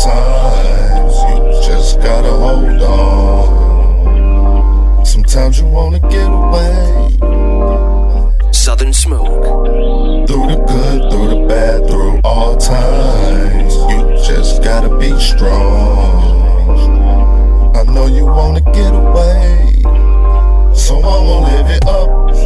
times you just gotta hold on. Sometimes you wanna get away. Southern Smoke. Through the good, through the bad, through all times, you just gotta be strong. I know you wanna get away, so I'ma live it up.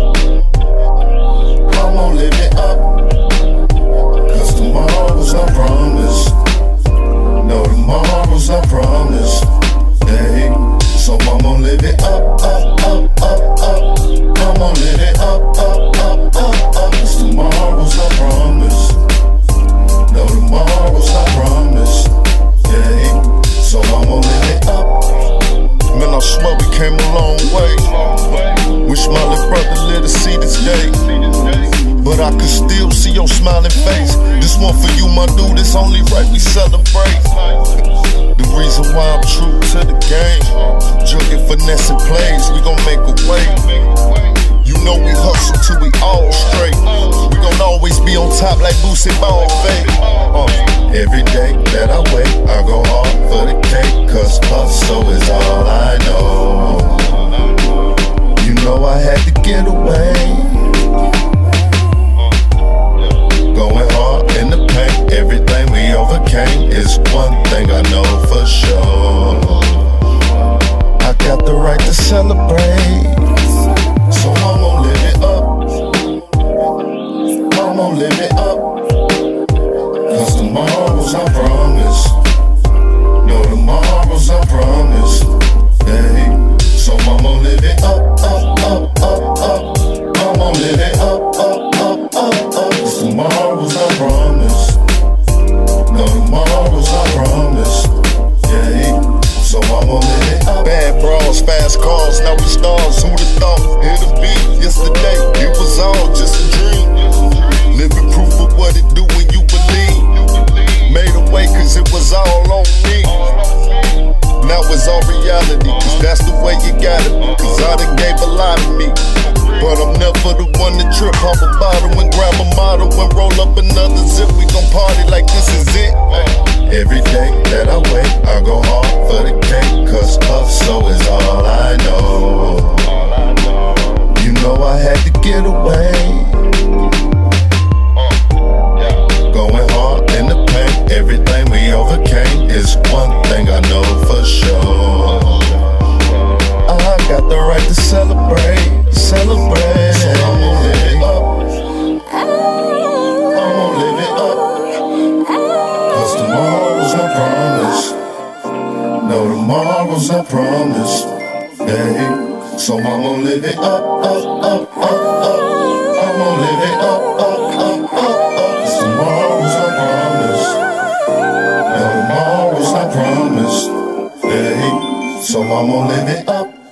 I'ma live it up, 'cause tomorrow's not promised. No, tomorrow's not promised. Hey, so I'ma live it up, up, up, up, up. I'ma live it up, up, up, up, up. 'Cause tomorrow's not promised. No, tomorrow's not promised. Hey, so I'ma live it up. Man, I swear we came a long way. Wish my little brother lived to see this day, but I could still see your smiling face. This one for you, my dude, it's only right we celebrate. The reason why I'm true to the game, jugging, finessing plays, we gon' make a way. You know we hustle till we all straight. We gon' always be on top like Boosie Ball fake. Every day that I wake, I go hard for the cake, 'cause hustle is all I know. You know I had to get away. Going hard in the paint, everything we overcame is one thing I know for sure. I got the right to celebrate, so I'ma live it up. I'ma live it up, 'cause tomorrow's not promised. No, tomorrow's not promised. Hey, so I'ma live it up, up, up, up, up. I'ma live it up, up, up, up, up. 'Cause tomorrow's not promised. No, tomorrow's not promised. Yeah, so I'ma live it up. Bad bras, fast cars, now we stars. Who'da thought it'd be yesterday? It was all just a dream. Living proof of what it do when you believe. Made a way 'cause it was all on me. Now it's all reality, 'cause that's the way you gotta be. 'Cause I done gave a lot of me, but I'm never the one to trip. Pop a bottle and grab a model and roll up another zip. We gon' party like this is it. Every day that I wake, I go hard for the cake, 'cause hustle is all I know. You know I had to get away. Going hard in the paint, everything we overcame is one thing I know for sure. I got the right to celebrate, celebrate. So I'ma live it up. I'ma live it up, 'cause tomorrow's not promised. No, tomorrow's not promised. Hey, so I'ma live it up, up, up, up, up. I'ma live it up, up, up, up, up. 'Cause tomorrow's not promised. No, tomorrow's not promised. Hey, so I'ma live it up.